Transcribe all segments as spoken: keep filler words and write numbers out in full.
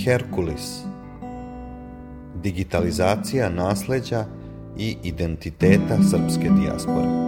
Herkulis. Digitalizacija nasleđa i identiteta srpske dijaspore.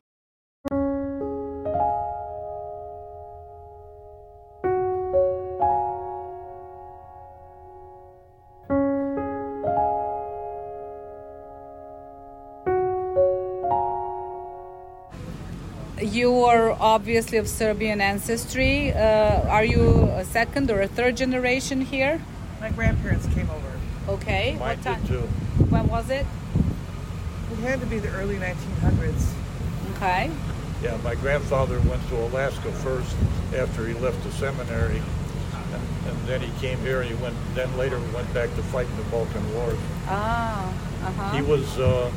You are obviously of Serbian ancestry. Uh, are you a second or a third generation here? My grandparents came over. Okay. Mine what time? did too. When was it? It had to be the early nineteen hundreds. Okay. Yeah, my grandfather went to Alaska first after he left the seminary, and, and then he came here. He went. Then later he went back to fight in the Balkan Wars. Ah. Uh-huh. He was. Uh,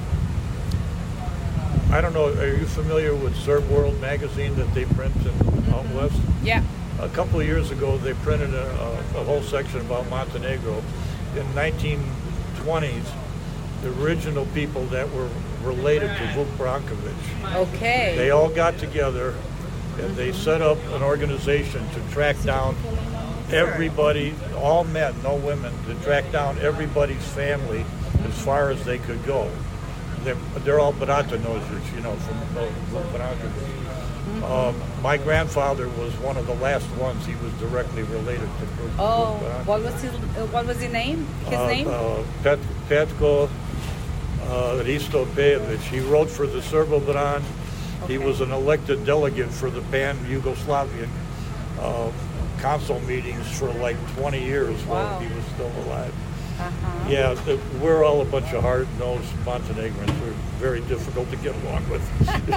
I don't know. Are you familiar with Serb World magazine that they print in mm-hmm. out west? Yeah. A couple of years ago, they printed a, a, a whole section about Montenegro. In nineteen twenties, the original people that were related to Vuk Brankovic. Okay. They all got together and they set up an organization to track down everybody, all men, no women, to track down everybody's family as far as they could go. They're, they're all Bratanovic, you know, from Vuk Brankovic. Mm-hmm. Um, my grandfather was one of the last ones. He was directly related to Vuk Oh, Brankovic. what was his uh, what was his name? His uh, name? Uh, Pet, Petko uh, Risto Pejovic. He wrote for the Srbobran. Okay. He was an elected delegate for the pan-Yugoslavian uh, council meetings for like twenty years Wow. while he was still alive. Uh-huh. Yeah, the, we're all a bunch of hard-nosed Montenegrins. We're very difficult to get along with.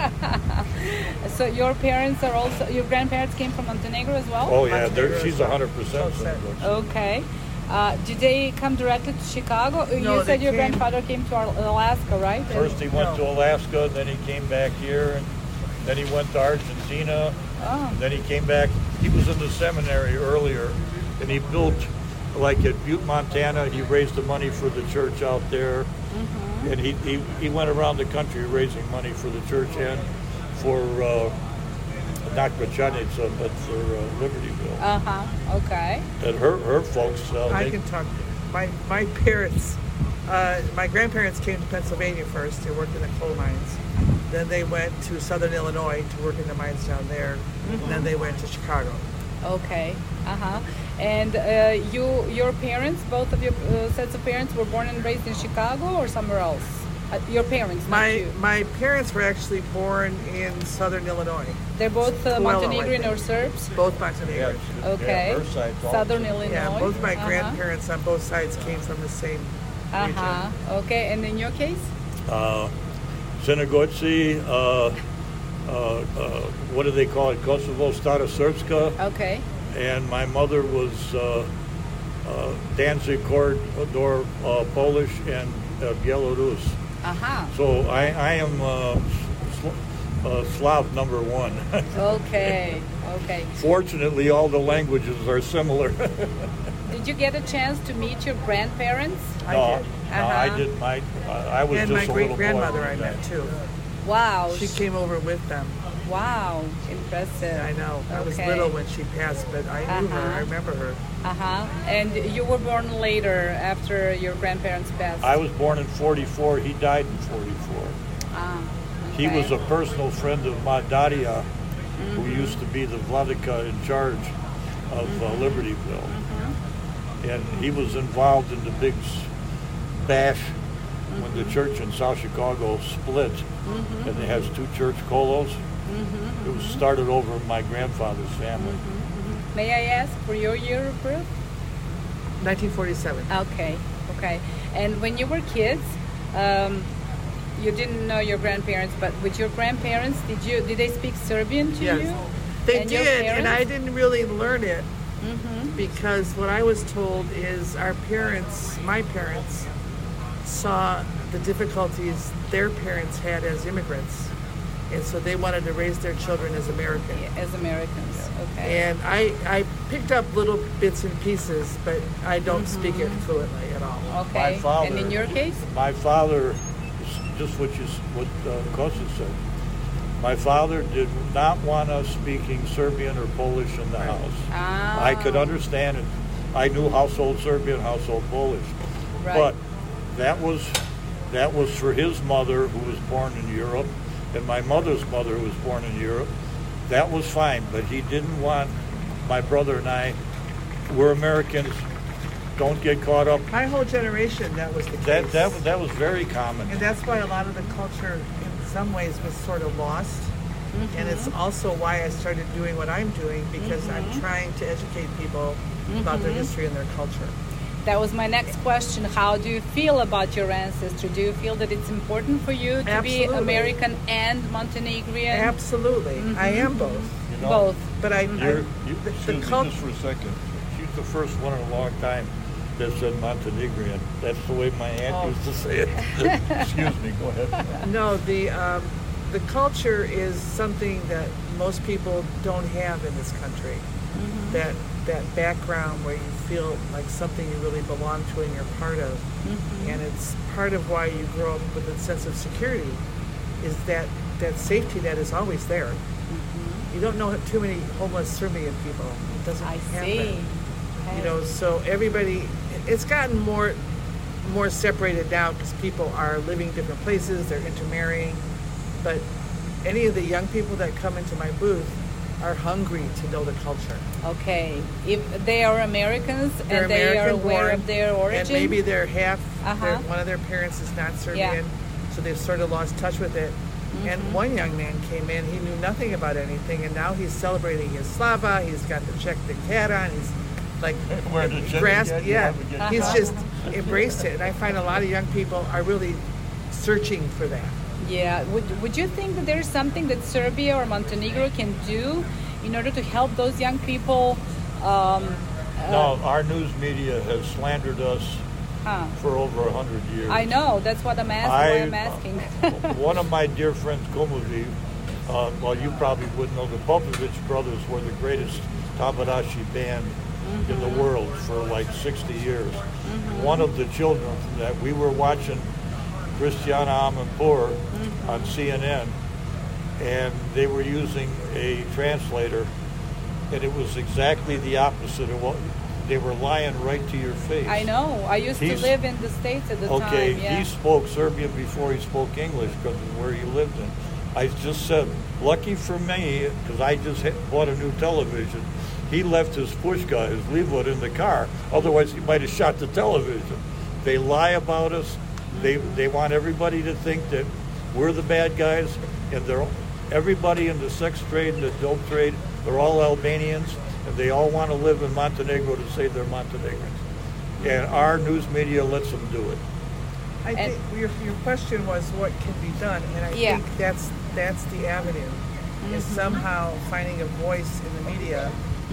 So your parents are also, your grandparents came from Montenegro as well? Oh yeah, they're, she's one hundred percent. Okay. Uh, did they come directly to Chicago? No, you said they your came- grandfather came to Alaska, right? First he went No. to Alaska, then he came back here, and then he went to Argentina. Oh. Then he came back. He was in the seminary earlier, and he built, like at Butte, Montana, he raised the money for the church out there. Mm-hmm. And he, he, he went around the country raising money for the church and for, uh, not Gračanica, but for uh, Libertyville. Uh-huh. Okay. And her, her folks, uh, I they, can talk. My my parents, uh, my grandparents came to Pennsylvania first. They worked in the coal mines. Then they went to Southern Illinois to work in the mines down there. Mm-hmm. And then they went to Chicago. Okay. Uh-huh. And uh, you, your parents, both of your uh, sets of parents were born and raised in Chicago or somewhere else? Uh, your parents, not My you. my parents were actually born in Southern Illinois. They're both uh, Coelho, I Montenegrin think. or Serbs? Both yeah, Montenegrins. Okay. yeah, her side's all- Southern Illinois. Yeah, both my Uh-huh. grandparents on both sides came from the same region. Uh-huh. Okay. And in your case? uh, Crnogorci, uh, uh, uh, what do they call it? Kosovo, Stara Srpska. Okay. And my mother was uh, uh, Danzig, Kordor, uh, Polish, and uh, Belarus. Uh-huh. So I, I am uh, sl- uh, Slav number one. Okay. Okay. Fortunately, all the languages are similar. Did you get a chance to meet your grandparents? I no, did. no, I Uh-huh. did my. I was And just my a great little grandmother boy. I met too. Wow. She came over with them. Wow. Impressive. I know. I was Okay. little when she passed, but I knew her. Uh-huh. I remember her. Uh-huh. And you were born later after your grandparents passed? I was born in forty-four. He died in forty-four. Ah, He okay. was a personal friend of Ma Daria, Mm-hmm. who used to be the Vladika in charge of uh, Libertyville. Mm-hmm. And he was involved in the big s- bash when the church in South Chicago split, Mm-hmm. and it has two church colos. Mm-hmm. It was started over my grandfather's family. May I ask for your year of birth? nineteen forty-seven. Okay, okay. And when you were kids, um, you didn't know your grandparents, but with your grandparents, did you did they speak Serbian to Yes. you? They And your did, and I parents? didn't really learn it Mm-hmm. because what I was told is our parents, my parents, saw the difficulties their parents had as immigrants. And so they wanted to raise their children as Americans. As Americans, okay. And I, I picked up little bits and pieces, but I don't speak it fluently at all. Okay. My father, And in your case? My father, just what you s- what uh, Kosa said. My father did not want us speaking Serbian or Polish in the house. Ah. I could understand it. I knew household Serbian, household Polish. Right. But that was that was for his mother, who was born in Europe, and my mother's mother, who was born in Europe. That was fine, but he didn't want my brother and I. We're Americans. Don't get caught up. My whole generation, that was the case. That that was- that was very common. And that's why a lot of the culture, in some ways, was sort of lost. Mm-hmm. And it's also why I started doing what I'm doing, because Mm-hmm. I'm trying to educate people about their history and their culture. That was my next question. How do you feel about your ancestry? Do you feel that it's important for you to Absolutely. be American and Montenegrin? Absolutely. I am both. You know? Both. But I, I You're, you, the, excuse the me cult- just for a second. She's the first one in a long time that said Montenegrin. That's the way my aunt Oh. used to say it. Excuse me, go ahead. No, the um, the culture is something that most people don't have in this country. That that background where you feel like something you really belong to and you're part of, and it's part of why you grow up with a sense of security. Is that that safety that is always there. You don't know too many homeless Serbian people. It doesn't I happen. see. You know, so everybody, it's gotten more more separated now because people are living different places, they're intermarrying. But any of the young people that come into my booth are hungry to know the culture. Okay. If they are Americans They're and they are American aware born, of their origin, and maybe they're half, Uh-huh. their, one of their parents is not Serbian, so they've sort of lost touch with it. And one young man came in, he knew nothing about anything, and now he's celebrating his Slava, he's got the Czech the cat on, he's like Where the Czech grasped, cat, you yeah, have to get- he's just embraced it. And I find a lot of young people are really searching for that. yeah. Would Would you think that there's something that Serbia or Montenegro can do in order to help those young people? Um, No, our news media has slandered us huh. for over a hundred years. I know. That's what I'm asking. I- why I'm asking. One of my dear friends, Komovi, uh, well, you probably wouldn't know, the Popovich brothers were the greatest tabarashi band in the world for like sixty years. One of the children from that, we were watching Christiana Amanpour on C N N, and they were using a translator, and it was exactly the opposite of what they were lying right to your face. I know. I used He's- to live in the States at the Okay, time. Yeah. he spoke Serbian before he spoke English because of where he lived in. I just said, lucky for me, because I just had bought a new television, he left his pushka, his leaflet in the car. Otherwise, he might have shot the television. They lie about us. They they want everybody to think that we're the bad guys, and they're everybody in the sex trade and the dope trade. They're all Albanians, and they all want to live in Montenegro to say they're Montenegrins. And our news media lets them do it. I And- think your, your question was what can be done, and I Yeah. think that's that's the avenue, is somehow finding a voice in the media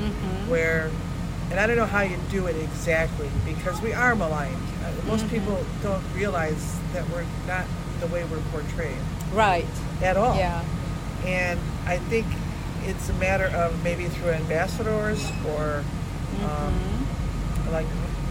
where, and I don't know how you do it exactly because we are maligned. Uh, most people don't realize that we're not the way we're portrayed Right. at all. Yeah. And I think it's a matter of maybe through ambassadors or um, like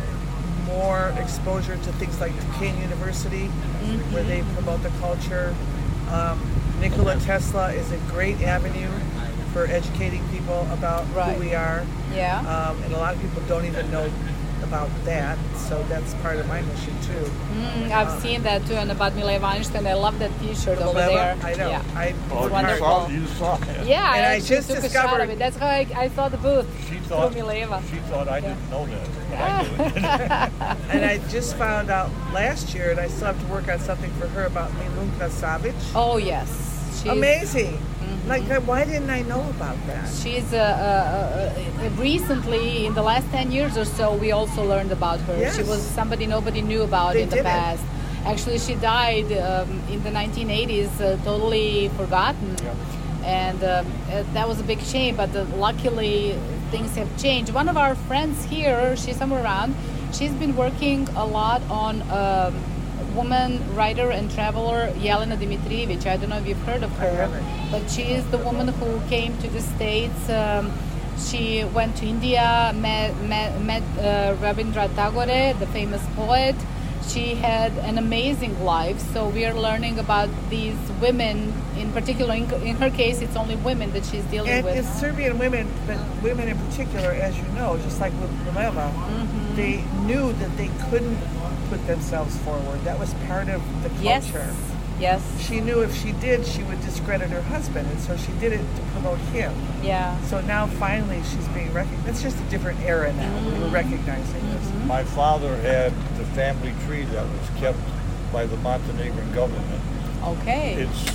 more exposure to things like Duquesne University, where they promote the culture. Um, Nikola Tesla is a great avenue for educating people about Right. who we are. Yeah. Um, and a lot of people don't even know about that, so that's part of my mission too. Mm, I've seen that too, and about Mila Ivanic, and I love that T-shirt over Mileva, there. I know. Yeah. I Oh, worked you hard. wonderful. saw, you saw it. Yeah, And I actually just took a shot discovered- of it. That's how I, I saw the booth She thought, through Mileva. she thought I didn't know that, but I knew it. And I just found out last year, and I still have to work on something for her about Milunka Savic. Oh yes, she's, Amazing. Like, uh, why didn't I know about that? She's uh, uh, uh, recently, in the last ten years or so, we also learned about her. Yes. She was somebody nobody knew about They in the didn't. past. Actually, she died um, in the nineteen eighties, uh, totally forgotten. And um, uh, that was a big shame, but uh, luckily things have changed. One of our friends here, she's somewhere around, she's been working a lot on um, woman writer and traveler Yelena Dimitrijevic. I don't know if you've heard of her, haven't. but she is the woman who came to the States. Um, she went to India, met, met, met uh, Rabindranath Tagore, the famous poet. she had an amazing life. So we are learning about these women in particular. In, in her case, it's only women that she's dealing And with. it's Serbian women, but women in particular, as you know, just like with Mileva, Mm-hmm. they knew that they couldn't put themselves forward. That was part of the Yes. culture. Yes. She knew if she did, she would discredit her husband, and so she did it to promote him. Yeah. So now finally she's being recognized. It's just a different era now. Mm-hmm. We're recognizing this. My father had the family tree that was kept by the Montenegrin government. Okay. It's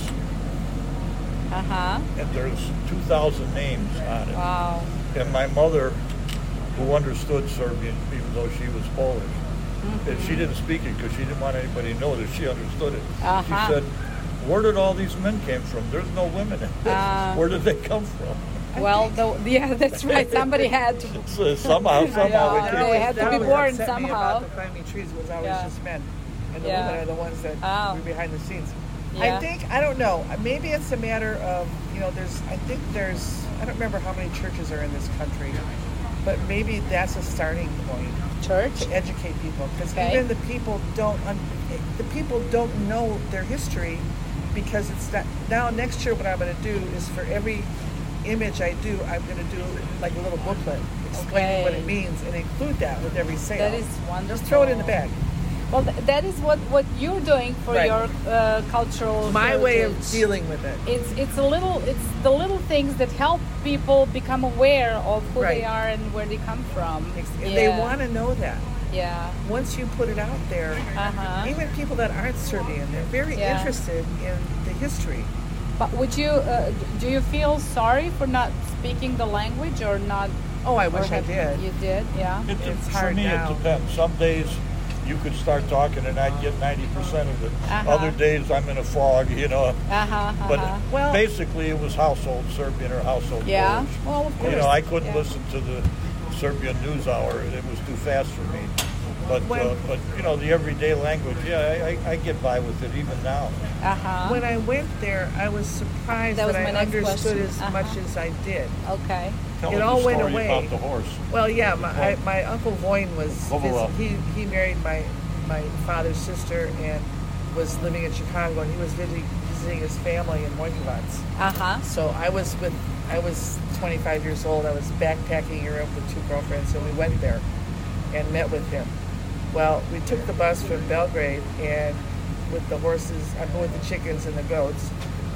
Uh huh. and there's two thousand names on it. Wow. And my mother, who understood Serbian, even though she was Polish, Mm-hmm. and she didn't speak it because she didn't want anybody to know that she understood it. Uh-huh. She said, "Where did all these men came from? There's no women in this. Uh. Where did they come from?" Well, the, yeah, that's right. Somebody had to. So somehow, somehow, Yeah. it They came. had to That be always born upset me somehow. about the family trees was always Yeah. just men, and the Yeah. women are the ones that Oh. were behind the scenes. Yeah. I think I don't know. Maybe it's a matter of you know. There's I think there's I don't remember how many churches are in this country, but maybe that's a starting point Church. to educate people because Okay. even the people don't un, the people don't know their history because it's not now next year what I'm going to do is for every image I do I'm going to do like a little booklet explaining what Okay. it means and include that with every sale. That is wonderful. Just throw it in the bag. Well, th- that is what, what you're doing for Right. your uh, cultural. My way of heritage. dealing with it. It's it's a little it's the little things that help people become aware of who they Right. are and where they come from. And Yeah. they want to know that. Yeah. Once you put it out there, Uh-huh. even people that aren't Serbian, they're very Yeah. interested in the history. But would you uh, do you feel sorry for not speaking the language or not? Oh, I or wish I have- did. You did, yeah. It, It's for hard me, now. it depends. Some days you could start talking and I'd get ninety percent of it. Uh-huh. Other days I'm in a fog, you know. Uh huh. But uh-huh. Well- basically, it was household Serbian or household Yeah. Polish. Well, of course. You know, I couldn't Yeah. listen to the Serbian news hour; it was too fast for me. But When- uh, but you know, the everyday language, yeah, I, I, I get by with it even now. Uh huh. When I went there, I was surprised That that, was my I next understood question. as Uh-huh. much as I did. Okay. Tell It us all the went story away. about the horse. Well, yeah, my, I, my uncle Voin was Bubble up. vis- he he married my my father's sister and was living in Chicago, and he was visiting, visiting his family in Moikovac. Uh huh. So I was with I was twenty-five years old. I was backpacking Europe with two girlfriends, and we went there and met with him. Well, we took the bus from Belgrade, and with the horses, I mean, with the chickens and the goats.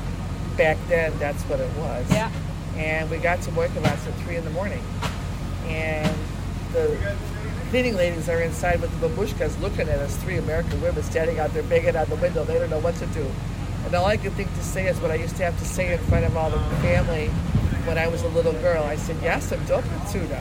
Back then, that's what it was. Yeah. And we got to Moikovac at three in the morning, and the cleaning ladies are inside with the babushkas looking at us, three American women standing out there banging on the window. They don't know what to do. And all I could think to say is what I used to have to say in front of all the family when I was a little girl. I said, yes, I'm Tuna.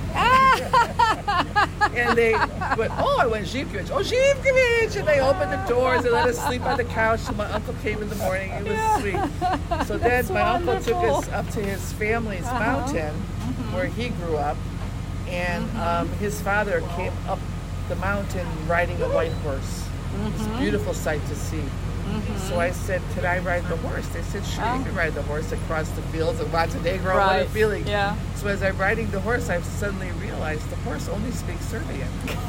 And they went, oh, I went Zivkovic. Oh, Zivkovic. And they opened the doors and let us sleep on the couch. And my uncle came in the morning. It was sweet. So then That's my uncle took us wonderful. up to his family's mountain where he grew up. And um, his father came up the mountain riding a white horse. It's a beautiful sight to see. So I said, could I ride the horse? They said, sure, you can ride the horse across the fields of Montenegro. What a Right. feeling. Yeah. So as I'm riding the horse, I've suddenly realized the horse only speaks Serbian.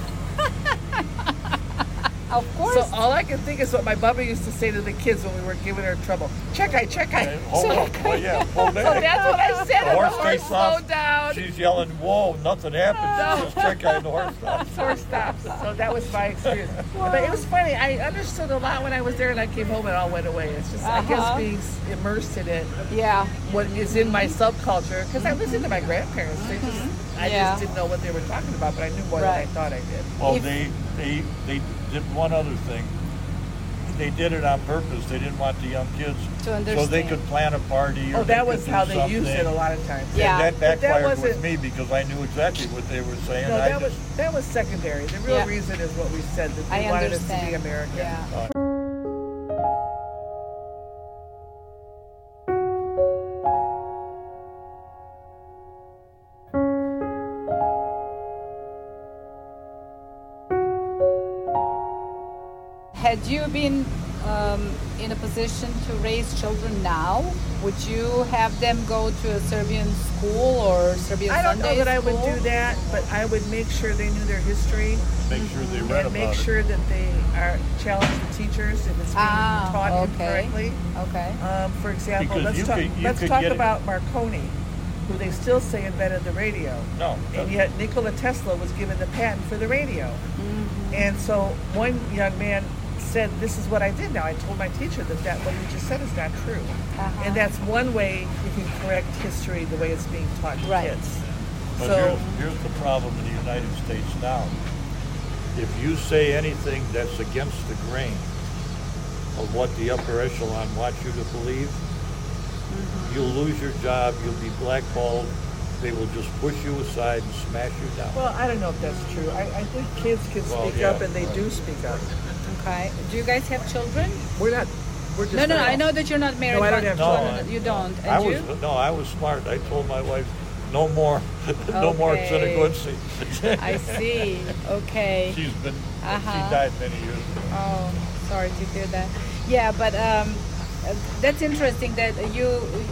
Of course. So all I can think is what my baba used to say to the kids when we were giving her trouble. Chekaj, chekaj. Hold up, well, yeah, hold So back. that's what I said. The and horse the horse takes off. slowed down. She's yelling, "Whoa!" Nothing happens. No. She just check out the horse stops. Horse stops. So that was my experience. But it was funny. I understood a lot when I was there, and I came home and it all went away. It's just, I guess, Uh-huh. being immersed in it, yeah. what is in my subculture, because I listened to my grandparents. They just, I Yeah. just didn't know what they were talking about, but I knew more Right. than I thought I did. Well, If- they they they did one other thing. They did it on purpose. They didn't want the young kids, To so they understand. could plan a party. Or Oh, they that could was do how they used it something. a lot of times. Yeah. And that But that backfired with wasn't- me because I knew exactly what they were saying. No, I that was just, that was secondary. The real Yeah. reason is what we said, that they I wanted us to understand. be American. Yeah. Had you been um, in a position to raise children now, would you have them go to a Serbian school or Serbian I don't Sunday know that I would school? do that, but I would make sure they knew their history Make sure they read and about make it. sure that they are challenge the teachers if it's being Ah, taught okay. incorrectly. Okay. Um, for example, Because let's you talk. could- you let's could talk get it- about Marconi, who they still say invented the radio. No. And yet Nikola Tesla was given the patent for the radio. Mm-hmm. And so one young man said, "This is what I did now. I told my teacher that, that what you just said is not true." Uh-huh. And that's one way you can correct history the way it's being taught to Right. kids. But So here's, here's the problem in the United States now. If you say anything that's against the grain of what the upper echelon wants you to believe, Mm-hmm. you'll lose your job, you'll be blackballed, they will just push you aside and smash you down. well, I don't know if that's true. I, I think kids can Well, speak yeah, up, and they right. do speak up. Okay. Do you guys have children? We're not. We're just No, no, no. not- I know that you're not married. No, I don't but have children. children. You don't. And I you? was no, I was smart. I told my wife, no more, no more Okay. Tsenegutsi. I see. Okay. She's been, Uh-huh. she died many years ago. Oh, sorry to hear that. Yeah, but um, uh, that's interesting that you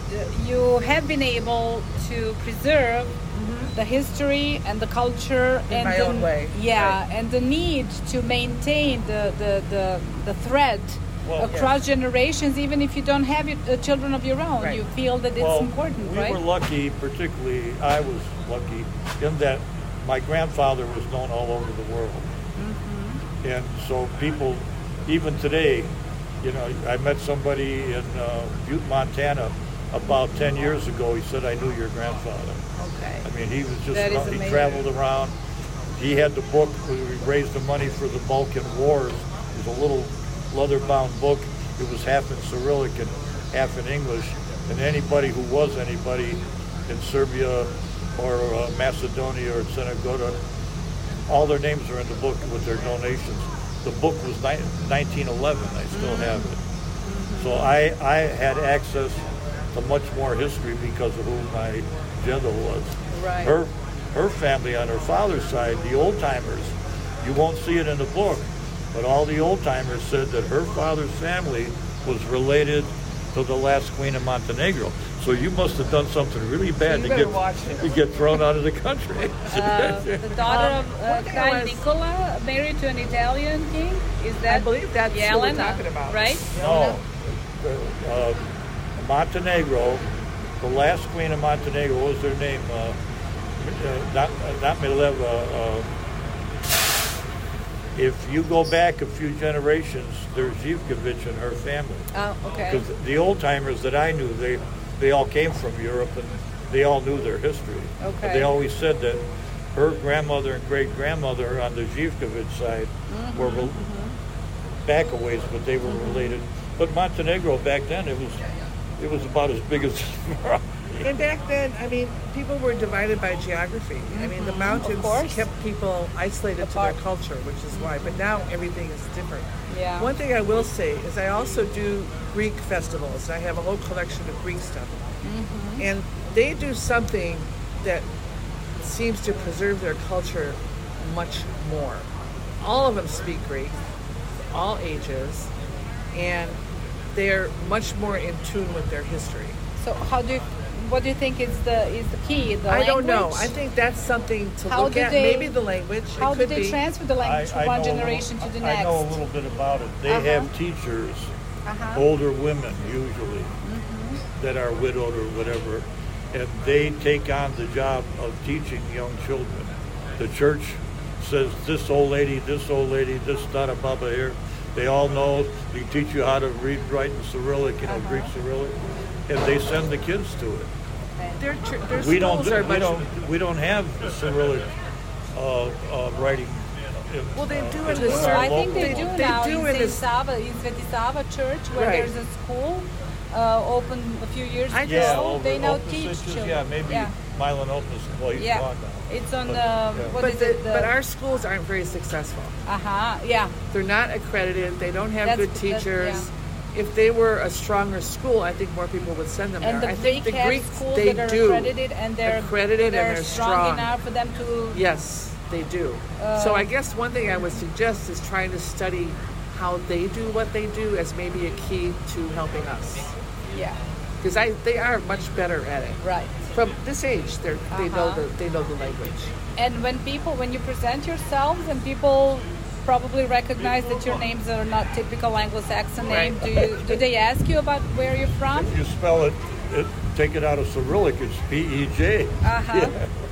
you have been able to preserve the history and the culture Mm-hmm. In and my the, own way, Yeah, right. and the need to maintain the the the, the thread Well, across generations, even if you don't have your, uh, children of your own. Right. You feel that it's well, important, we right? were lucky, particularly I was lucky, in that my grandfather was known all over the world. Mm-hmm. And so people, even today, you know, I met somebody in uh, Butte, Montana about ten years ago. He said, I knew your grandfather. Okay. I mean, he was just, That is he amazing. traveled around. He had the book, we raised the money for the Balkan Wars. It was a little leather-bound book. It was half in Cyrillic and half in English. And anybody who was anybody in Serbia or uh, Macedonia or Senegota, all their names are in the book with their donations. The book was ni- nineteen eleven. I still have it. So I, I had access to much more history because of who my Jethro was. Right. Her, her family on her father's side, the old timers, you won't see it in the book, but all the old timers said that her father's family was related to the last queen of Montenegro. So you must have done something really bad you to better get watch it. to get thrown out of the country. Uh, the daughter Um, of uh, one thing I Kralj was- Nikola married to an Italian king. Is that? I believe that's who we're Jelena, talking about. right? No, uh, Montenegro, the last queen of Montenegro, what was their name? Uh, uh, not uh, not Mileva. Uh, if you go back a few generations, there's Zivkovic and her family. Oh, okay. Because the old timers that I knew, they they all came from Europe and they all knew their history. Okay. But they always said that her grandmother and great grandmother on the Zivkovic side Mm-hmm, were rel- back a ways, but they were related. But Montenegro back then, it was it was about as big as. And back then, I mean, people were divided by geography. I mean, the mountains course. kept people isolated Apart. to their culture, which is why. But now everything is different. Yeah. One thing I will say is I also do Greek festivals. I have a whole collection of Greek stuff. Mm-hmm. And they do something that seems to preserve their culture much more. All of them speak Greek, all ages, and they're much more in tune with their history. So how do you, what do you think is the is the key? The I don't know. language? I think that's something to How look do at. they- Maybe the language. How it do could they be. transfer the language from one know a generation little- to the I next? know a little bit about it. They Uh-huh. have teachers, Uh-huh. older women usually, Mm-hmm. that are widowed or whatever, and they take on the job of teaching young children. The church says, this old lady, this old lady, this Dada Baba here, they all know. We teach you how to read, write in Cyrillic, you know, Uh-huh. Greek Cyrillic, and they send the kids to it. Their, tr- their We don't, schools do- are we much. don't, we don't have Cyrillic uh, uh, writing. in, Well, they uh, do in in the our Well, I local- think they local- do They now do in in Saint this- Sava, in Svetisava Church, where Right. there's a school uh, opened a few years I ago. Yeah, just- over, they now over teach Citrus, children. Yeah, maybe Yeah. Milan Opus. Well, he's Yeah. gone now. It's on But, the yeah. what but, is the, it? The, but our schools aren't very successful. uh huh. Yeah. They're not accredited. They don't have That's- good that's- teachers. yeah. If they were a stronger school, I think more people would send them And there. the I think Greek the have Greeks, schools they that are do. accredited and they're Accredited and they're they're strong, strong. enough for them to. Yes, they do. Uh, so I guess one thing I would suggest is trying to study how they do what they do as maybe a key to helping us. Yeah. Because I they are much better at it. Right. From this age, they are they know Uh-huh. the they know the language. And when people, when you present yourselves, and people probably recognize that your names are not typical Anglo-Saxon name, do you do they ask you about where you're from? If you spell it, it take it out of Cyrillic, it's P E J. Uh-huh.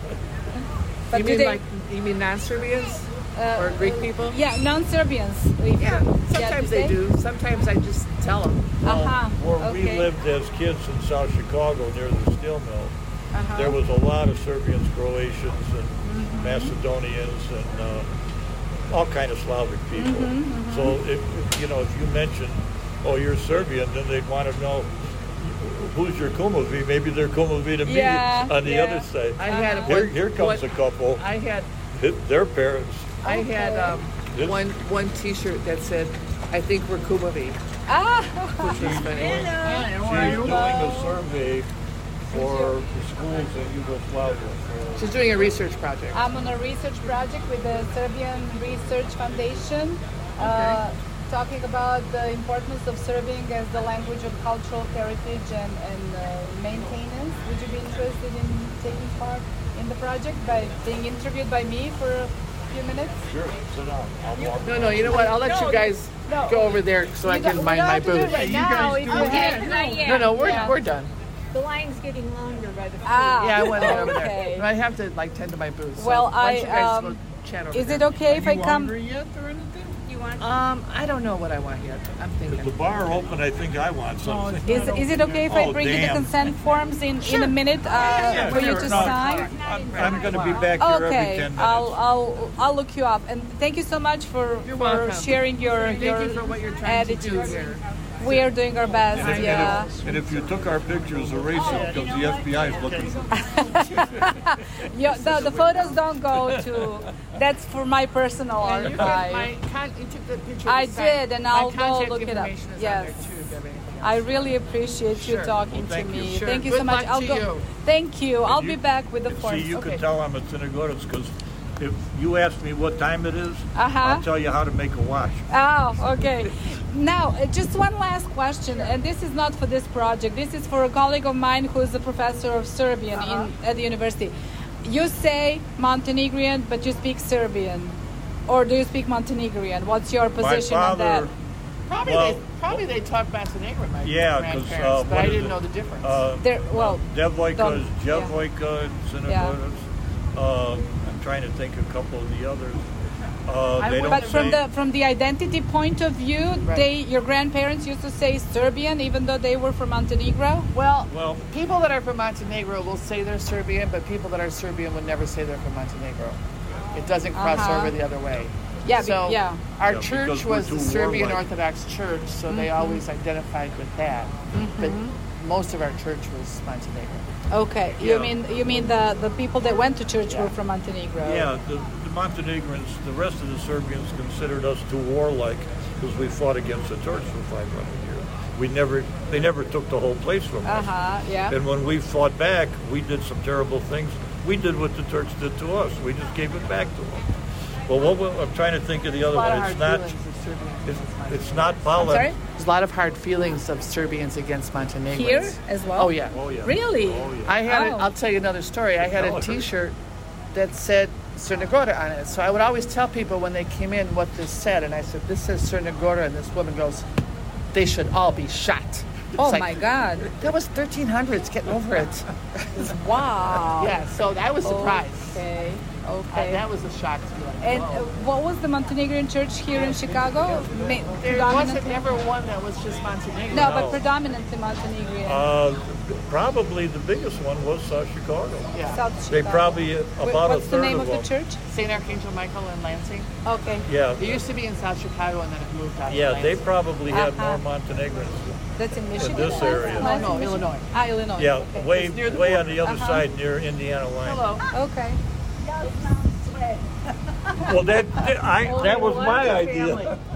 But you do mean they, like you mean non-Serbians uh, or Greek people? Yeah, non-Serbians. if- Yeah, sometimes they do. Sometimes I just tell them. Uh-huh. Where we Okay. lived as kids in South Chicago near the steel mill, Uh-huh. there was a lot of Serbians, Croatians, and Mm-hmm. Macedonians, and uh, all kind of Slavic people. Mm-hmm, So if, if you know, if you mention, oh, you're Serbian, then they'd want to know who's your kumovi. Maybe they're kumovi to me Yeah, on the yeah. other side. I had Uh-huh. Here, one, here comes one- a couple. I had Hit their parents. I had Okay. um, This- one one T-shirt that said, "I think we're Kumovi," Ah, which was funny. She's doing a survey for the schools in Yugoslavia. For, She's doing a research project. I'm on a research project with the Serbian Research Foundation, uh, talking about the importance of Serbian as the language of cultural heritage and, and uh, maintenance. Would you be interested in taking part in the project by being interviewed by me for a few minutes? sure, sit down. I'll walk. No, no, you know what? I'll let No, you guys no. go over there so I You can don't- mind we don't my have to do it booth. right now, if you Okay, have- not yet. No, no, we're Yeah. we're done. The line's getting longer by the food. Ah, Yeah, I went over okay. there. I have to like tend to my booth. So Well, why don't I, you guys um, go chat over Is there. it okay if I come? yet or anything? You want? Um, I don't know what I want yet. I'm If the thinking. bar open, I think I want something. Is, is it okay if I Oh, bring you the damn. consent forms in, in a minute uh, Yeah, for you sure. to No, sign? I'm, I'm going to be back here every Okay, ten minutes. I'll I'll I'll look you up. And thank you so much for, You're for welcome. sharing your Thank your you for what you're trying to do attitude. here. We are doing our best. And if, Yeah. and, if, and if you took our pictures, erase it because the F B I is looking for Yeah, the, the photos don't go to. That's for my personal And you, get my archive. con- you took the picture. I of the sign. did, and My I'll go contact look it up. information is Yes. on there too, Debbie. I really appreciate you Sure. talking Well, thank to you. me. Sure. Thank you Good so much. luck I'll to go. you. Thank you. I'll you- be back with the See, forms. you Okay. can tell I'm a Synagoras because if you ask me what time it is, Uh-huh. I'll tell you how to make a wash. Oh, okay. Now, uh, just one last question, and this is not for this project. This is for a colleague of mine who is a professor of Serbian Uh-huh. in, at the university. You say Montenegrin, but you speak Serbian, or do you speak Montenegrin? What's your position My on that? father, Probably Well, they probably they taught Montenegro, my yeah, because grandparents, uh, but what I is didn't it? know the difference. Uh, There, well, Devojka don't- is yeah. Devojka and Synagoras. Uh, I'm trying to think a couple of the others. Uh, I they would- don't but from say- the from the identity point of view, Right. they your grandparents used to say Serbian, even though they were from Montenegro. well, well, people that are from Montenegro will say they're Serbian, but people that are Serbian would never say they're from Montenegro. It doesn't cross Uh-huh. over the other way. Yeah, be- so yeah. our Yeah, church because we're was too the Serbian warlike. Orthodox Church, so they Mm-hmm. always identified with that. But most of our church was Montenegro. Okay, you Yeah. mean you mean the the people that went to church Yeah. were from Montenegro? yeah, the, the Montenegrins, the rest of the Serbians considered us too warlike because we fought against the Turks for five hundred years. We never, they never took the whole place from Uh us. huh. Yeah. And when we fought back, we did some terrible things. We did what the Turks did to us. We just gave it back to them. But what we, I'm trying to think of the A other lot of one. hard It's not. feelings of Serbians It's, against Montenegro. it's not I'm Poland. sorry. There's a lot of hard feelings of Serbians against Montenegrins. Here as well. Oh yeah. Oh yeah. Really? Oh yeah. I had. Oh. A, I'll tell you another story. I had Tell a us. T-shirt that said Crnogora on it. So I would always tell people when they came in what this said, and I said, "This says Crnogora," and this woman goes, "They should all be shot." It's Oh like, my God! That was thirteen hundreds. Get over it. Wow. Yeah. So I was surprised. Okay. Uh, Okay. that was a shock to me. Like, And uh, whoa. what was the Montenegrin church here in Chicago? Ma- There predominantly- wasn't ever one that was just Montenegro. No, No. but predominantly Montenegrin. Uh, probably the biggest one was South Chicago. Yeah. South They Chicago. probably uh, Wh- about What's a the third name of of them. the church? Saint Archangel Michael in Lansing. Okay. Yeah, It used to be in South Chicago, and then it moved out. to yeah, they Lansing. probably had Uh-huh. more Montenegrins. That's in Michigan. this area. No, no, Michigan? Illinois. Ah, Illinois. Yeah, Okay. way It's near the way border. on the other Uh-huh. side near Indiana line. Hello. Okay. Well, that I that was my idea.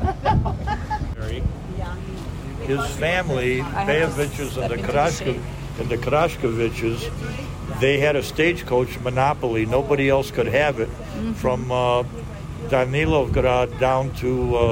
His family, have to Bejoviches and step the into the Krashko, shade. and the Krashkoviches, they had a stagecoach monopoly. Nobody else could have it. Mm-hmm. From uh, Danilovgrad down to uh,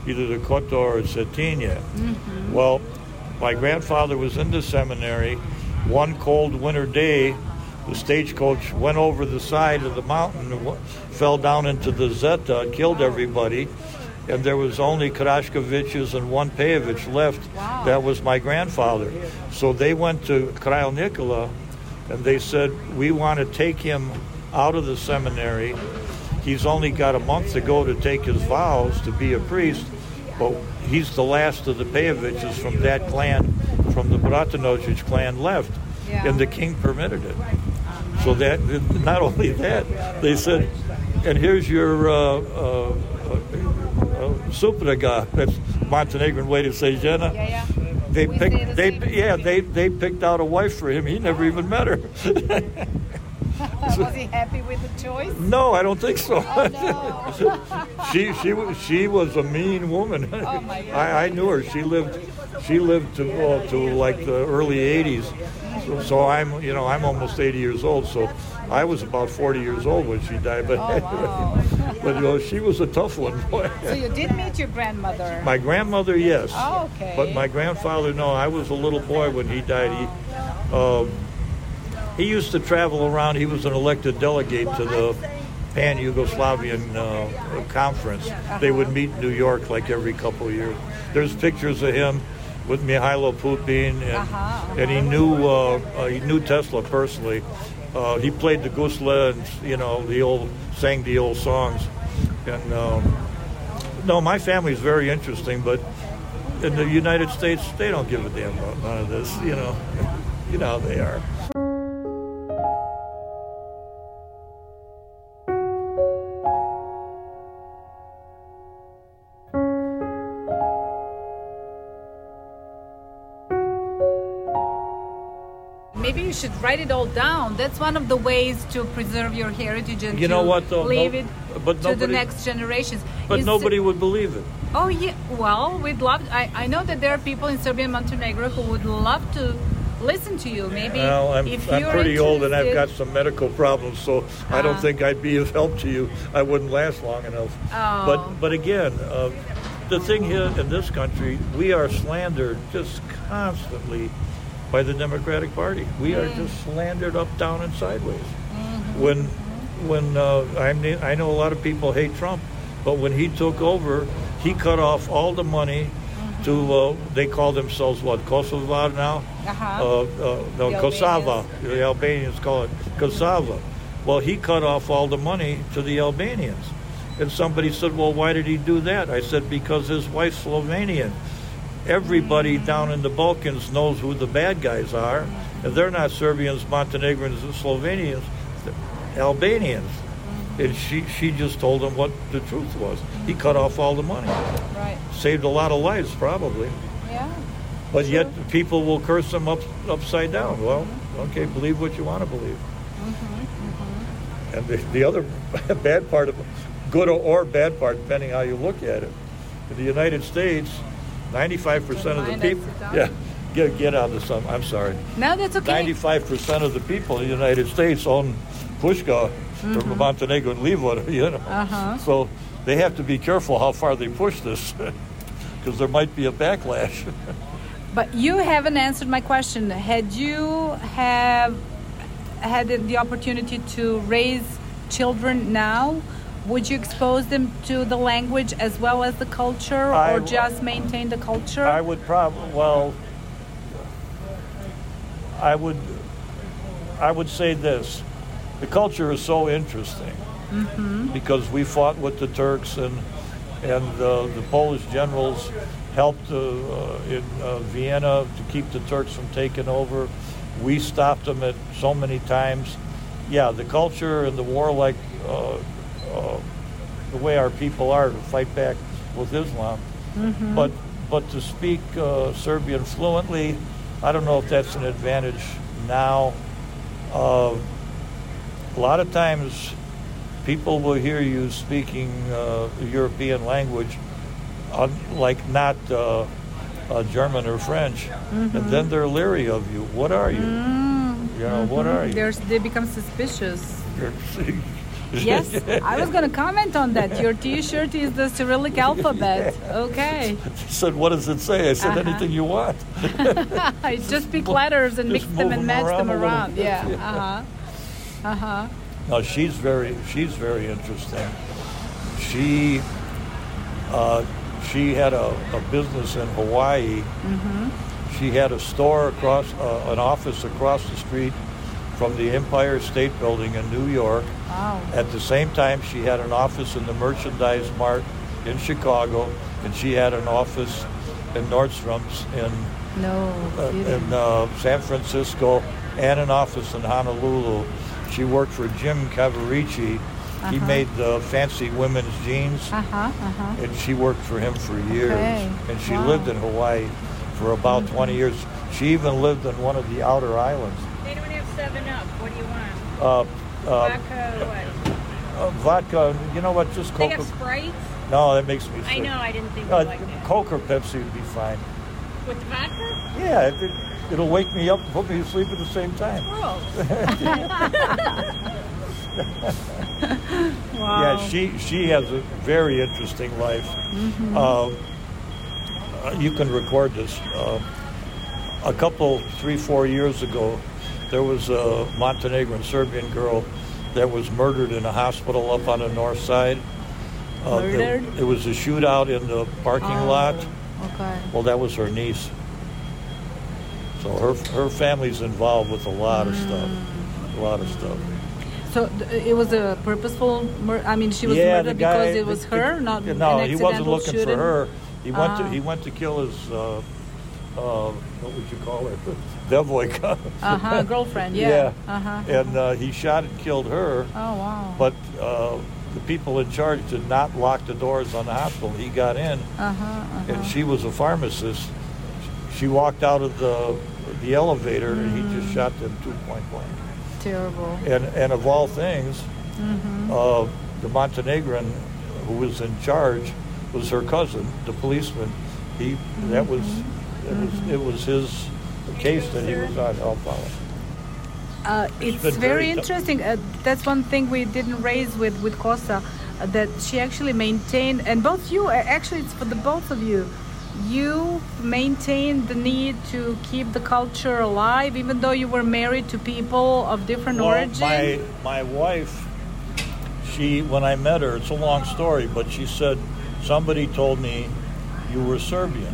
either the Kotor or Cetinje. Mm-hmm. Well, my grandfather was in the seminary. One cold winter day, the stagecoach went over the side of the mountain, and fell down into the Zeta, killed everybody, and there was only Krashkoviches and one Pejevich left. Wow. That was my grandfather. So they went to Kralj Nikola, and they said, we want to take him out of the seminary. He's only got a month to go to take his vows to be a priest, but he's the last of the Pejeviches from that clan, from the Bratinosic clan left, Yeah. and the king permitted it. So that, not only that, they said, and here's your uh, uh, uh, supraga, that's Montenegrin way to say žena. Yeah, yeah. They We picked, say the they, same yeah, thing. they they picked out a wife for him. He never even met her. Was he happy with the choice? No, I don't think so. Oh, no. she she was she was a mean woman. Oh, my God. I, I knew her. She lived she lived to uh, to like the early eighties. So, so I'm you know I'm almost eighty years old. So I was about forty years old when she died. But Oh, wow. but you know, she was a tough one. Boy. So you did meet your grandmother? My grandmother, yes. Oh, okay. But my grandfather, no. I was a little boy when he died. He um, he used to travel around. He was an elected delegate to the Pan-Yugoslavian uh, conference. They would meet in New York like every couple of years. There's pictures of him with Mihailo Pupin, and Uh-huh. and he knew uh, uh, he knew Tesla personally. Uh, he played the gusla and you know the old sang the old songs. And um, no, my family's very interesting, but in the United States, they don't give a damn about none of this. You know, you know how they are. Maybe you should write it all down. That's one of the ways to preserve your heritage and You to know what, though? leave No- it but to the nobody- next generations. But Is- nobody would believe it. Oh yeah. Well, we'd love. I, I know that there are people in Serbia and Montenegro who would love to listen to you. Maybe Well, I'm, if I'm you're pretty old and I've got interested- some medical problems, so I don't Ah. think I'd be of help to you. I wouldn't last long enough. Oh. But but again, uh, the thing here in this country, we are slandered just constantly by the Democratic Party. We are just slandered up, down, and sideways. When when uh, I mean, I know a lot of people hate Trump, but when he took over, he cut off all the money to uh, they call themselves what, Kosovo now? Uh-huh. Uh, uh, no, The Kosova. Albanians. The Albanians call it Kosova. Well, he cut off all the money to the Albanians. And somebody said, well, why did he do that? I said, because his wife's Slovenian. Everybody down in the Balkans knows who the bad guys are. And they're not Serbians, Montenegrins, and Slovenians, they're Albanians. And she, she just told him what the truth was. He cut off all the money. Right. Saved a lot of lives, probably. Yeah. But yet people will curse them up, upside down. Well, okay, believe what you want to believe. And the, the other bad part of good or bad part, depending how you look at it, in the United States, ninety-five percent of the Remind us people, to talk. yeah, get get out of the sun. I'm sorry. No, that's okay. ninety-five percent of the people in the United States own Pushka from Montenegro and Livor, you know. Uh-huh. So they have to be careful how far they push this, because there might be a backlash. But you haven't answered my question. Had you have had the opportunity to raise children now, would you expose them to the language as well as the culture, I- or just maintain the culture? I would probably, well, I would, I would say this. The culture is so interesting because we fought with the Turks, and and uh, the Polish generals helped uh, uh, in uh, Vienna to keep the Turks from taking over. We stopped them at so many times. Yeah, the culture and the warlike, uh, uh, the way our people are to fight back with Islam. But but to speak uh, Serbian fluently, I don't know if that's an advantage now. Uh, a lot of times, people will hear you speaking uh, European language, uh, like not uh, uh, German or French, and then they're leery of you. What are you? You know, what are you? There's, they become suspicious. Yes, I was going to comment on that. Your T-shirt is the Cyrillic alphabet. Okay. She said, what does it say? I said, Uh-huh. anything you want. I just pick letters and Just mix them move and them match around them a little around. bit. Yeah. Uh-huh. Uh-huh. No, she's very, she's very interesting. She, uh, she had a, a business in Hawaii. Mm-hmm. She had a store across, uh, an office across the street from the Empire State Building in New York. Wow. At the same time, she had an office in the Merchandise Mart in Chicago, and she had an office in Nordstrom's in No. uh, kidding. in uh, San Francisco, and an office in Honolulu. She worked for Jim Cavaricci. He Uh-huh. made the fancy women's jeans, Uh-huh. Uh-huh. and she worked for him for years. Okay. And she Wow. lived in Hawaii for about twenty years. She even lived in one of the outer islands. They don't have seven up. What do you want? Uh, uh, Vodka, what? uh, vodka, you know what, just They Coke. have Sprite? No, that makes me sick. I know, I didn't think you Uh, liked it. Coke or Pepsi would be fine. With the vodka? Yeah, it, it, it'll wake me up and put me to sleep at the same time. Gross. Wow. Yeah, she she has a very interesting life. Mm-hmm. Um, uh, you can record this. Uh, a couple, three, four years ago, there was a Montenegrin Serbian girl that was murdered in a hospital up on the north side. Uh, there- Murdered? It was a shootout in the parking Oh, lot. Okay. Well, that was her niece. So her her family's involved with a lot of stuff. A lot of stuff. So th- it was a purposeful murder. I mean, she was Yeah, murdered the guy- because it was the- her, the- not no. an He accidental wasn't looking shooting? for her. He went to Ah. he went to kill his uh, uh, what would you call her, Devojka. Uh-huh, girlfriend, yeah. Yeah. Uh-huh. And uh, he shot and killed her. Oh, wow. But uh, the people in charge did not lock the doors on the hospital. He got in, Uh-huh, uh-huh. and she was a pharmacist. She walked out of the the elevator, and he just shot them two point blank. Terrible. And and of all things, Mm-hmm. uh, the Montenegrin who was in charge was her cousin, the policeman. He that was it was it was his case that he was on. I'll follow. Uh, it's been very very tough. interesting. Uh, that's one thing we didn't raise with with Kosa, uh, that she actually maintained, and both you, uh, actually, it's for the both of you. You maintained the need to keep the culture alive, even though you were married to people of different Well, origin. my my wife, she when I met her, it's a long story, but she said somebody told me you were Serbian,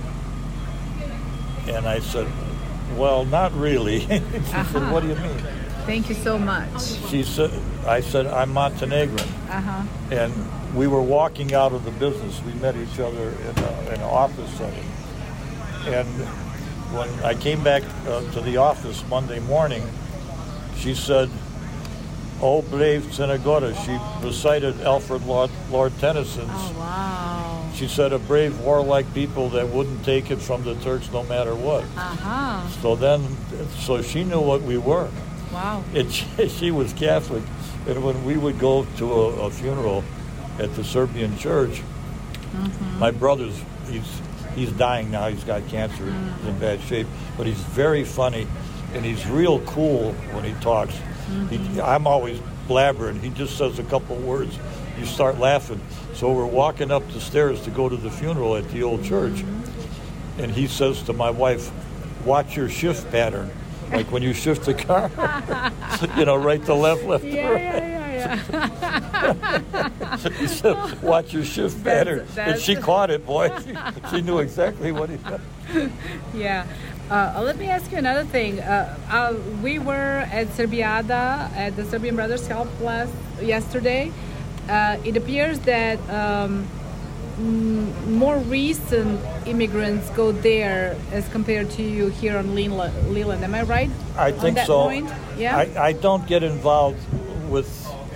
and I said, well, not really. She said, what do you mean? Thank you so much. She said, I said, I'm Montenegrin. Uh-huh. And we were walking out of the business. We met each other in, a, in an office setting. And when I came back uh, to the office Monday morning, she said, "Oh, brave Senegora." She recited Alfred Lord, Lord Tennyson's. Oh, wow. She said, "A brave, warlike people that wouldn't take it from the Turks no matter what." Uh-huh. So then, so she knew what we were. Wow. And she, she was Catholic, and when we would go to a, a funeral at the Serbian church, Mm-hmm. my brother's he's he's dying now. He's got cancer. Mm. He's in bad shape, but he's very funny, and he's real cool when he talks. Mm-hmm. He, I'm always blabbering. He just says a couple words, you start laughing. So we're walking up the stairs to go to the funeral at the old church, Mm-hmm. and he says to my wife, "Watch your shift pattern." Like when you shift the car, you know, right to left, left to Yeah, right. yeah, yeah, yeah. He said, "Watch your shift That's- pattern," and that's- she caught it, boy. She, she knew exactly what he meant. Yeah. Uh, let me ask you another thing. Uh, uh, we were at Serbiada at the Serbian Brothers Help last yesterday. Uh, it appears that um, m- more recent immigrants go there as compared to you here on Leland. Leland. Am I right? I on think that so. Point? Yeah. I, I don't get involved with.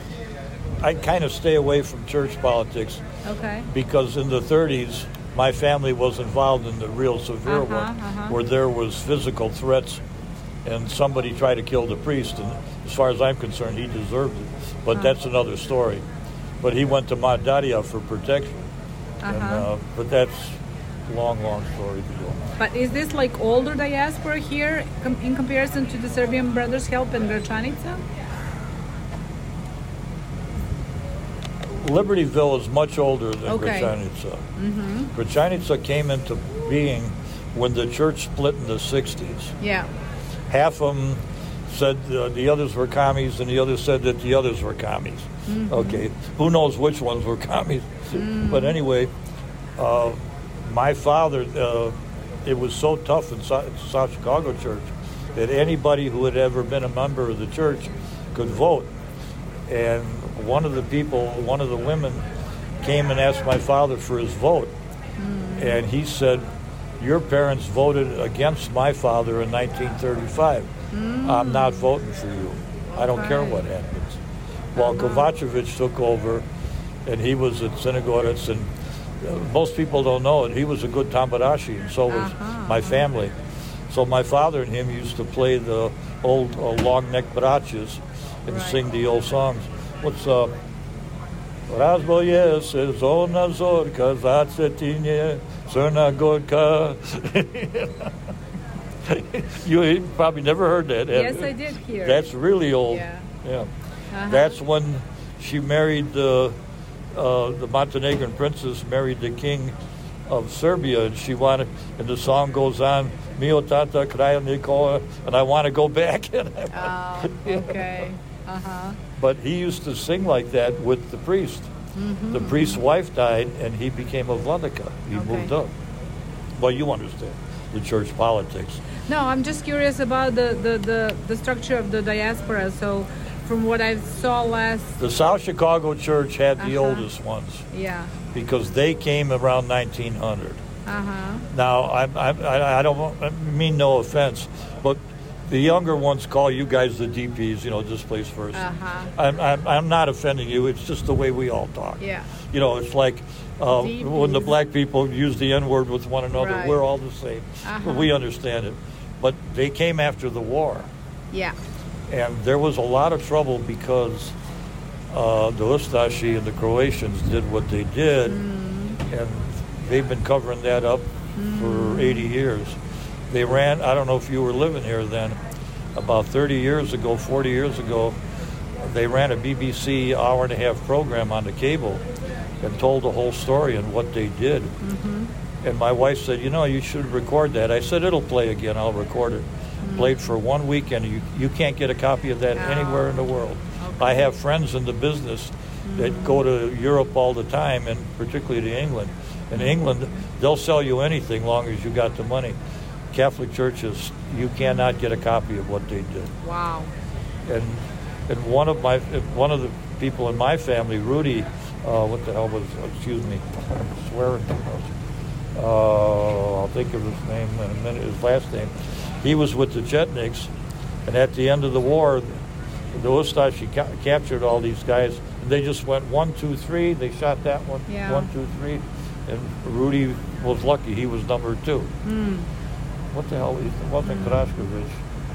I kind of stay away from church politics okay. because in the thirties, my family was involved in the real severe Uh-huh, one, uh-huh. where there was physical threats, and somebody tried to kill the priest. And as far as I'm concerned, he deserved it. But Uh-huh. that's another story. But he went to Madaria for protection. And, Uh-huh. uh, but that's a long, long story to go. But is this like older diaspora here com- in comparison to the Serbian Brothers Help in Gračanica? Libertyville is much older than Okay. Gračanica. Mm-hmm. Gračanica came into being when the church split in the sixties. Yeah. Half of them said uh, the others were commies, and the others said that the others were commies. Mm-hmm. Okay, who knows which ones were commies? Mm. But anyway, uh, my father, uh, it was so tough in South, South Chicago Church that anybody who had ever been a member of the church could vote. And one of the people, one of the women, came and asked my father for his vote. Mm. And he said, your parents voted against my father in nineteen thirty-five. Mm. I'm not voting for you. I don't care what happens. Well, Kovacevic took over, and he was at Synagogues, and uh, most people don't know it. He was a good tamburashi, and so was Uh-huh. my family. So my father and him used to play the old uh, long-neck brachas and Right. sing the old songs. What's up? Razboje se zona zorka, zacetinje, synagoga. You probably never heard that. have Yes, you? I did hear. That's really old. Yeah. Yeah. Uh-huh. That's when she married the uh, the Montenegrin princess married the king of Serbia, and she wanted. And the song goes on, "Mio tata kraja Nikola," and I want to go back. Oh, okay. Uh huh. But he used to sing like that with the priest. Mm-hmm. The priest's wife died, and he became a vladika. He Okay. moved up. Well, you understand the church politics. No, I'm just curious about the, the, the, the structure of the diaspora. So, from what I saw last, The South Chicago church had the Uh-huh. oldest ones yeah. because they came around nineteen hundred. Uh huh. Now, I, I, I don't want- I mean no offense, but the younger ones call you guys the D Ps, you know, displaced persons. Uh-huh. I'm, I'm, I'm not offending you. It's just the way we all talk. Yeah. You know, it's like uh, D Ps. when the black people use the N-word with one another, Right. we're all the same. Uh-huh. We understand it. But they came after the war. Yeah. And there was a lot of trouble because uh, the Ustashi and the Croatians did what they did, Mm. and they've been covering that up for eighty years. They ran, I don't know if you were living here then, about thirty years ago, forty years ago, they ran a B B C hour and a half program on the cable and told the whole story and what they did. Mm-hmm. And my wife said, you know, you should record that. I said, it'll play again. I'll record it. Mm-hmm. Played for one weekend. You, you can't get a copy of that Oh. anywhere in the world. Okay. I have friends in the business that go to Europe all the time, and particularly to England. In England, they'll sell you anything long as you got the money. Catholic churches, you cannot get a copy of what they did. Wow. And and one of my one of the people in my family, Rudy, uh, what the hell was? Excuse me, I'm swearing too much. Uh, I'll think of his name in a minute. His last name. He was with the Chetniks, and at the end of the war, the Ustashi ca- captured all these guys. And they just went one, two, three. They shot that one, Yeah. one, two, three, and Rudy was lucky. He was number two. Mm. What the hell? It wasn't Krashkovich.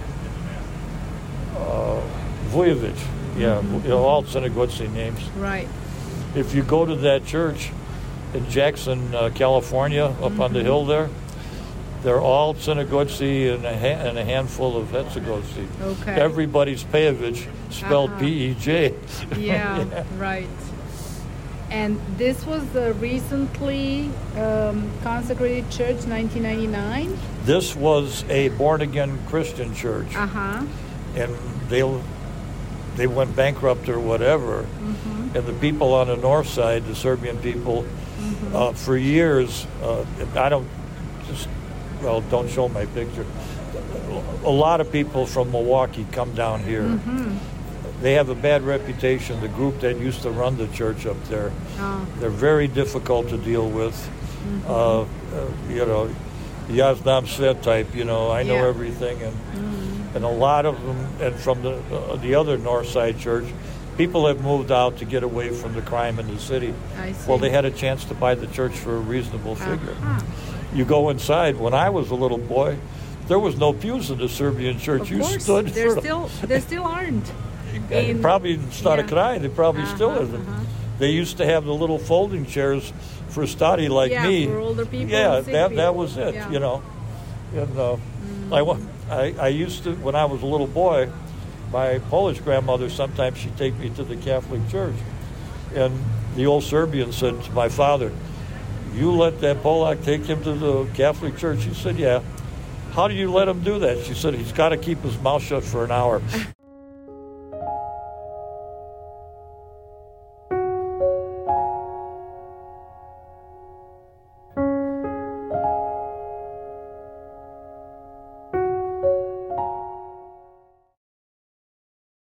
Uh, Vujovic. Yeah, you know, all Synagogue names. Right. If you go to that church in Jackson, uh, California, up on the hill there, they're all Synagogue and a, ha- and a handful of Hetzegozi. Okay. Everybody's Pejevich, spelled Uh-huh. P E J. Yeah, right. And this was the recently um, consecrated church, nineteen ninety-nine? This was a born-again Christian church, Uh-huh. and they they went bankrupt or whatever. Mm-hmm. And the people on the north side, the Serbian people, Mm-hmm. uh, for years, uh, I don't just well, don't show my picture. A lot of people from Milwaukee come down here. Mm-hmm. They have a bad reputation. The group that used to run the church up there, Oh. they're very difficult to deal with. Mm-hmm. Uh, uh, you know, Yaznam Svet type. You know, I know Yeah. everything, and Mm. and a lot of them, and from the uh, the other North Side church, people have moved out to get away from the crime in the city. I see. Well, they had a chance to buy the church for a reasonable figure. Uh-huh. You go inside. When I was a little boy, there was no pews in the Serbian church. Of you course, stood there for still there still aren't. the, in- probably it's not a yeah. cry. They probably still Uh-huh, isn't. uh-huh. They used to have the little folding chairs for study like Yeah, me. for older people Yeah, and sick that that people. was it. Yeah. You know, and uh, I went. I, I used to when I was a little boy. My Polish grandmother sometimes she'd take me to the Catholic church, and the old Serbian said to my father, "You let that Polak take him to the Catholic Church?" He said, "Yeah." "How do you let him do that?" She said, "He's got to keep his mouth shut for an hour."